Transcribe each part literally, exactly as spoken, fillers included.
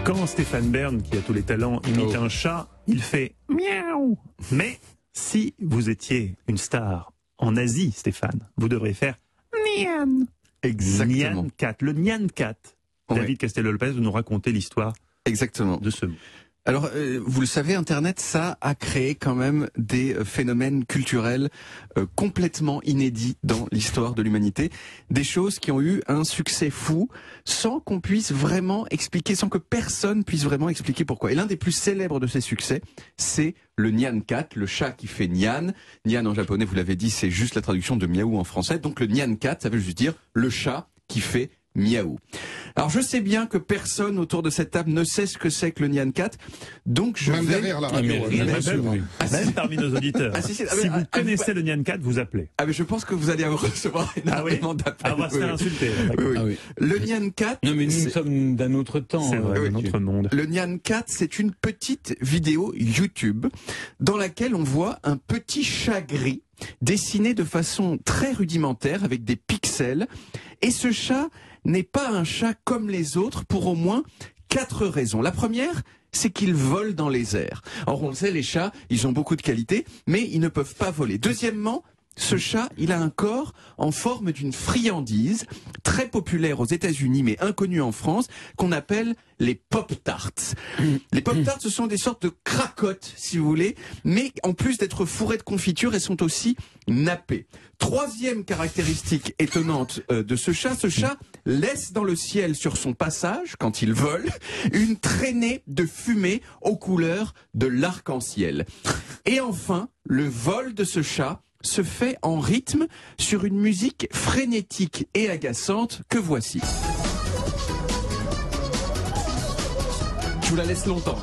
Quand Stéphane Bern, qui a tous les talents, imite oh. un chat, il fait miaou. Mais si vous étiez une star en Asie, Stéphane, vous devriez faire Nyan. Exactement. Nyan Cat. Le Nyan Cat. Ouais. David Castello-Lopez nous raconter l'histoire. Exactement. De ce mot. Alors, euh, vous le savez, Internet, ça a créé quand même des euh, phénomènes culturels euh, complètement inédits dans l'histoire de l'humanité. Des choses qui ont eu un succès fou sans qu'on puisse vraiment expliquer, sans que personne puisse vraiment expliquer pourquoi. Et l'un des plus célèbres de ces succès, c'est le Nyan Cat, le chat qui fait Nyan. Nyan en japonais, vous l'avez dit, c'est juste la traduction de miaou en français. Donc le Nyan Cat, ça veut juste dire le chat qui fait miaou. Alors je sais bien que personne autour de cette table ne sait ce que c'est que le Nyan Cat, donc je même vais... derrière la radio, ah, mais, même, sûr, oui. ah, même si... parmi nos auditeurs. Ah, si, si, ah, mais, si vous ah, connaissez ah, le Nyan Cat, vous appelez. Ah mais je pense que vous allez recevoir énormément ah, oui. d'appels. Ah, on va se faire insulter. Oui, oui. Ah, oui. Le Nyan Cat... Non mais nous sommes d'un autre temps. C'est vrai, euh, d'un autre monde. Le Nyan Cat, c'est une petite vidéo YouTube dans laquelle on voit un petit chat gris dessiné de façon très rudimentaire avec des pixels. Et ce chat n'est pas un chat comme les autres pour au moins quatre raisons. La première, c'est qu'il vole dans les airs. Or, on le sait, les chats, ils ont beaucoup de qualités, mais ils ne peuvent pas voler. Deuxièmement, ce chat, il a un corps en forme d'une friandise, très populaire aux États-Unis, mais inconnue en France, qu'on appelle les Pop-Tarts. Les Pop-Tarts, ce sont des sortes de cracottes, si vous voulez, mais en plus d'être fourrées de confiture, elles sont aussi nappées. Troisième caractéristique étonnante euh, de ce chat, ce chat laisse dans le ciel sur son passage, quand il vole, une traînée de fumée aux couleurs de l'arc-en-ciel. Et enfin, le vol de ce chat se fait en rythme sur une musique frénétique et agaçante que voici. Je vous la laisse longtemps.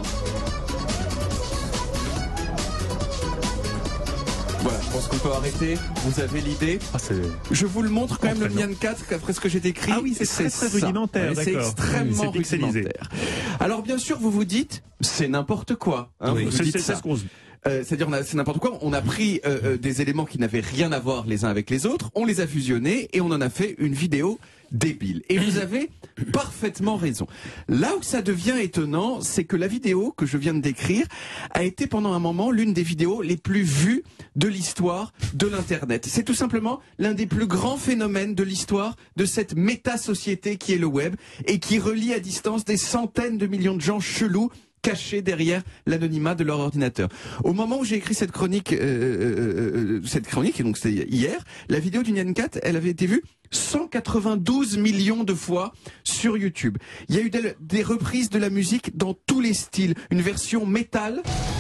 Voilà, je pense qu'on peut arrêter. Vous avez l'idée. Ah, je vous le montre quand même, le Nyan Cat, après ce que j'ai décrit. Ah oui, c'est très, très rudimentaire. Ouais, c'est extrêmement oui, rudimentaire. Alors bien sûr, vous vous dites, c'est n'importe quoi. Hein, oui, c'est ce qu'on se dit. Euh, c'est-à-dire, c'est n'importe quoi. On a pris euh, euh, des éléments qui n'avaient rien à voir les uns avec les autres, on les a fusionnés et on en a fait une vidéo débile. Et vous avez parfaitement raison. Là où ça devient étonnant, c'est que la vidéo que je viens de décrire a été pendant un moment l'une des vidéos les plus vues de l'histoire de l'Internet. C'est tout simplement l'un des plus grands phénomènes de l'histoire de cette méta-société qui est le web et qui relie à distance des centaines de millions de gens chelous cachés derrière l'anonymat de leur ordinateur. Au moment où j'ai écrit cette chronique, euh, euh, euh, cette chronique, donc c'était hier, la vidéo du Nyan Cat, elle avait été vue cent quatre-vingt-douze millions de fois sur YouTube. Il y a eu des, des reprises de la musique dans tous les styles. Une version métal,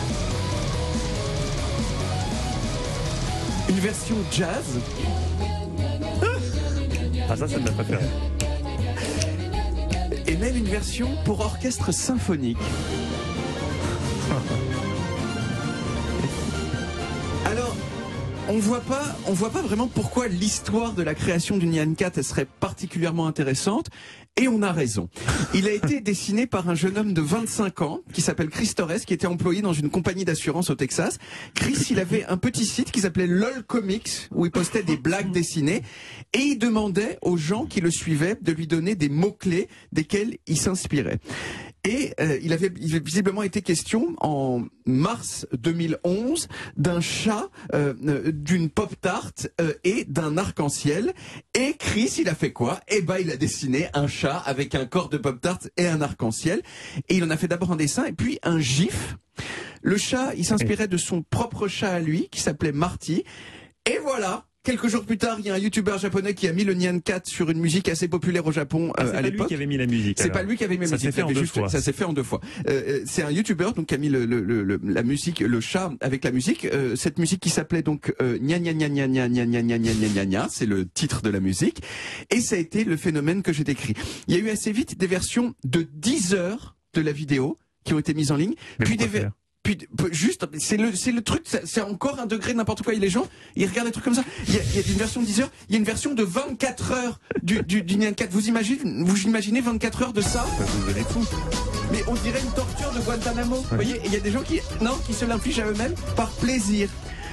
une version jazz. Ah ça, c'est ma préférée. Et même une version pour orchestre symphonique. Alors, on voit pas, on voit pas vraiment pourquoi l'histoire de la création du Nyan Cat serait particulièrement intéressante. Et on a raison. Il a été dessiné par un jeune homme de vingt-cinq ans qui s'appelle Chris Torres, qui était employé dans une compagnie d'assurance au Texas. Chris, il avait un petit site qui s'appelait LOL Comics, où il postait des blagues dessinées, et il demandait aux gens qui le suivaient de lui donner des mots-clés desquels il s'inspirait. Et euh, il avait il avait visiblement été question en mars deux mille onze d'un chat, euh, d'une pop-tart euh, et d'un arc-en-ciel. Et Chris, il a fait quoi? Eh ben, il a dessiné un chat avec un corps de pop-tart et un arc-en-ciel. Et il en a fait d'abord un dessin et puis un gif. Le chat, il s'inspirait de son propre chat à lui, qui s'appelait Marty. Et voilà. Quelques jours plus tard, il y a un youtubeur japonais qui a mis le Nyan Cat sur une musique assez populaire au Japon euh, ah, à l'époque. C'est pas lui qui avait mis la musique. C'est pas lui qui avait mis la musique. Ça s'est fait en deux fois. Ça s'est fait en deux fois. Euh, c'est un youtubeur donc qui a mis le, le, le, la musique, le chat avec la musique. Euh, cette musique qui s'appelait donc euh, Nya Nya Nya Nya Nya Nya Nya Nya Nya Nya Nya Nya. C'est le titre de la musique. Et ça a été le phénomène que j'ai décrit. Il y a eu assez vite des versions de dix heures de la vidéo qui ont été mises en ligne. Mais puis des faire Puis, juste, c'est le, c'est le truc, c'est encore un degré de n'importe quoi. Et les gens, ils regardent des trucs comme ça. Il y a, il y a une version de dix heures, il y a une version de vingt-quatre heures du, du, du Nyan Cat. Vous imaginez, vous imaginez vingt-quatre heures de ça? Vous devenez fou. Mais on dirait une torture de Guantanamo. Ouais. Vous voyez, il y a des gens qui, non, qui se l'infligent à eux-mêmes par plaisir.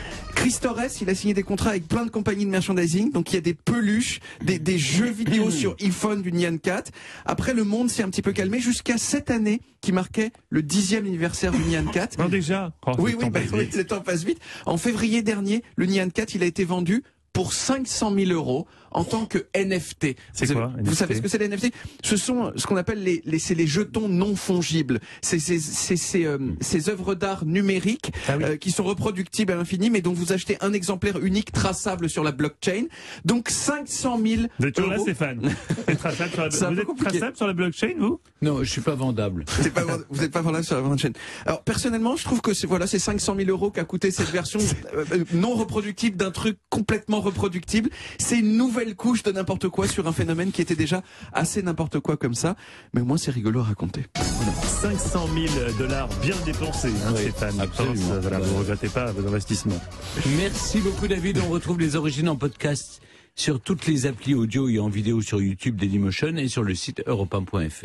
Chris Torres, il a signé des contrats avec plein de compagnies de merchandising. Donc il y a des peluches, des, des jeux vidéo sur iPhone du Nyan Cat. Après, le monde s'est un petit peu calmé jusqu'à cette année qui marquait le dixième anniversaire du Nyan Cat. Non, déjà. Oh, oui, le oui, temps bah, passe oui, vite. le temps passe vite. En février dernier, le Nyan Cat, il a été vendu pour cinq cent mille euros en tant que N F T. C'est vous, quoi, avez- N F T? vous savez ce que c'est les N F T? Ce sont ce qu'on appelle les, les, c'est les jetons non fongibles. C'est c'est c'est ces euh, ces œuvres d'art numériques Ah oui. euh, qui sont reproductibles à l'infini, mais dont vous achetez un exemplaire unique traçable sur la blockchain. Donc cinq cent mille Vous êtes toujours là, euros. Stéphane? C'est traçable sur la... C'est un Vous peu êtes compliqué. traçable sur la blockchain, vous? Non, je suis pas vendable. C'est pas, vous n'êtes pas vendable sur la blockchain. Alors personnellement, je trouve que c'est voilà, c'est cinq cent mille euros qu'a coûté cette version euh, euh, non reproductible d'un truc complètement reproductible. C'est une nouvelle couche de n'importe quoi sur un phénomène qui était déjà assez n'importe quoi comme ça. Mais au moins c'est rigolo à raconter. cinq cent mille dollars bien dépensés, hein, Oui, Stéphane. Je absolument. pense, euh, voilà, vous ne regrettez pas vos investissements. Merci beaucoup, David. On retrouve les origines en podcast sur toutes les applis audio et en vidéo sur YouTube Dailymotion et sur le site europe un point f r.